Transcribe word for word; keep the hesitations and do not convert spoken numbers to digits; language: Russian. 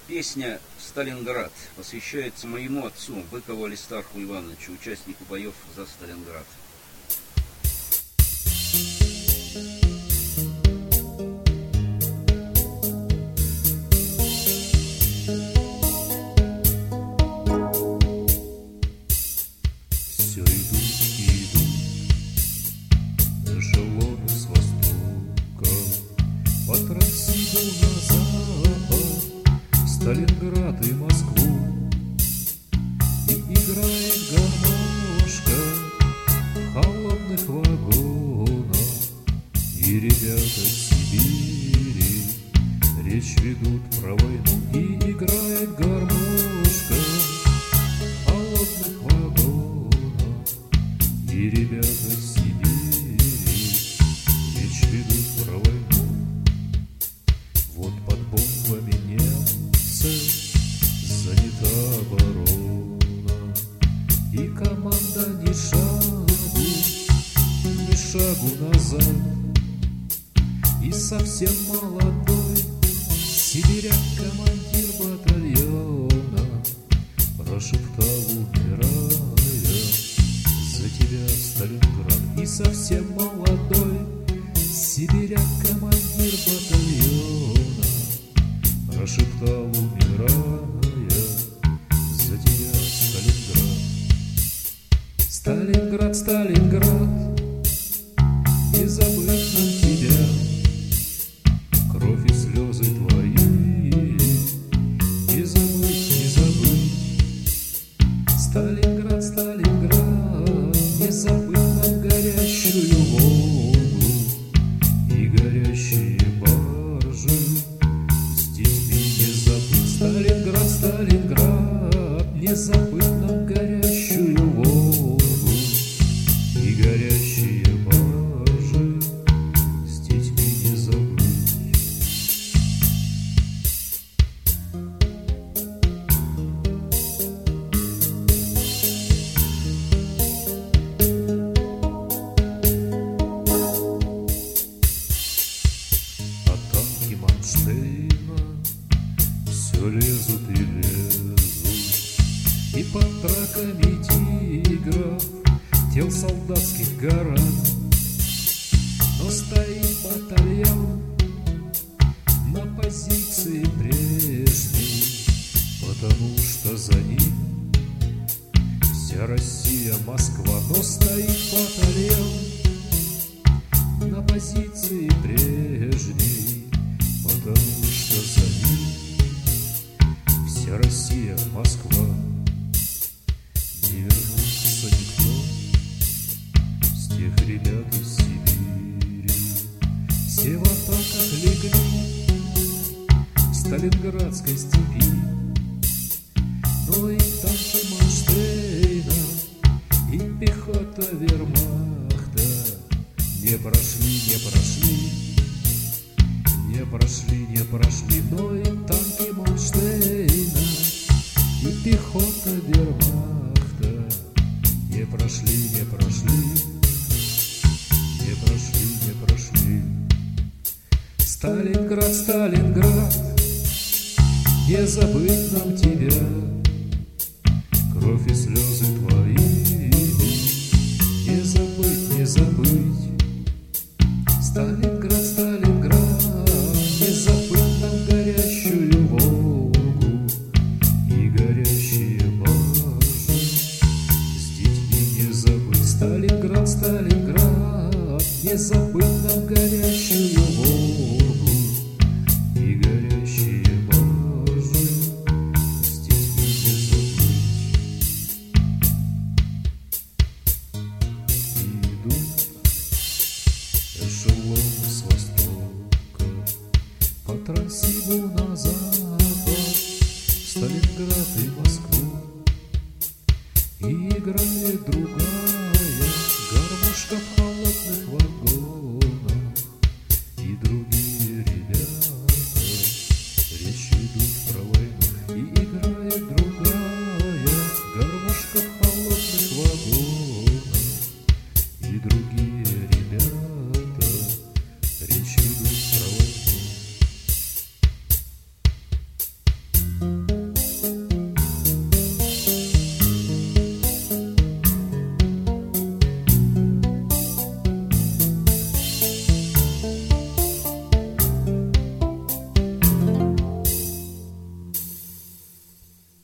Песня «Сталинград» посвящается моему отцу, Быкову Алистарху Ивановичу, участнику боев за Сталинград. Все идут и идут эшелоны с востока по трассе на запад, в Сталинград и Москву, и играет гармошка в холодных вагонах, и ребята Сибири речь ведут про войну, и играет гармошка в холодных вагонах, и ребята Сибири речь ведут про войну. Вот под бомбами немцы занята оборона, и команда ни шагу, ни шагу назад. И совсем молодой сибиряк, командир батальона, прошептал, умирая, за тебя, Сталинград. И совсем молодой сибиряк, командир батальона, прошептал, умирая, за тебя, Сталинград. Сталинград, Сталинград, не забыть нам тебя, кровь и слезы твои, не забыть, не забыть. Сталинград, Сталинград, не забыть нам горящую Волгу и горящие баржи с детьми, не забыть. Сталинград, Сталинград, не забыть нам горящую Волгу и горящие баржи с детьми, не забыть. А танки Манштейна все лезут и лезут, и под траками тигров тел солдатских гора. Но стоит батальон на позиции прежней, потому что за ним вся Россия, Москва. Но стоит батальон на позиции прежней, потому что за ним вся Россия, Москва. Не вернулся никто с тех ребят из Сибири, все в атаках легли в Сталинградской степи. Но и танки Манштейна, и пехота вермахта не прошли, не прошли, не прошли, не прошли. Но и танки Манштейна, и пехота вермахта не прошли, не прошли, не прошли, не прошли. Сталинград, Сталинград, не забыть нам тебя, кровь и слезы твои.